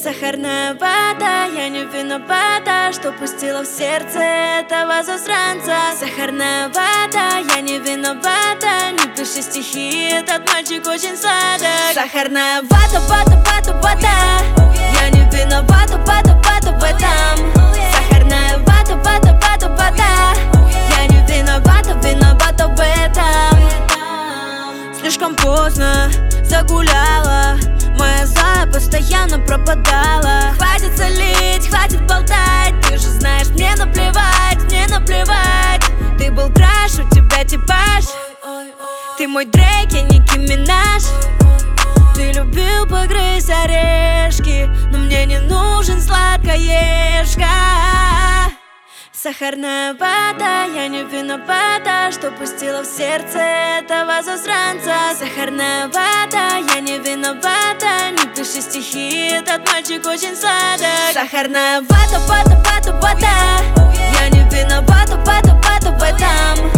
Сахарная вата, я не виновата, что пустила в сердце этого засранца. Сахарная вата, я не виновата, не пиши стихи, этот мальчик очень сладок. Сахарная вата, вата, вата, вата, я не виновата, вата, вата в этом. Сахарная вата, вата, вата, вата, я не виновата, виновата в этом. Слишком поздно загуляла, моя злая постоянно пропадала. Хватит солить, хватит болтать, ты же знаешь, мне наплевать, мне наплевать. Ты был краш, у тебя типаж, ты мой Дрейк, я Ники Минаж. Ты любил погрызть орешки, но мне не нужен сладкоежка. Сахарная вата, я не виновата, что пустила в сердце этого засранца. Сахарная вата, я не виновата, не пиши стихи, этот мальчик очень сладок. Сахарная вата, вата, вата, вата, я не виновата, вата, вата в этом.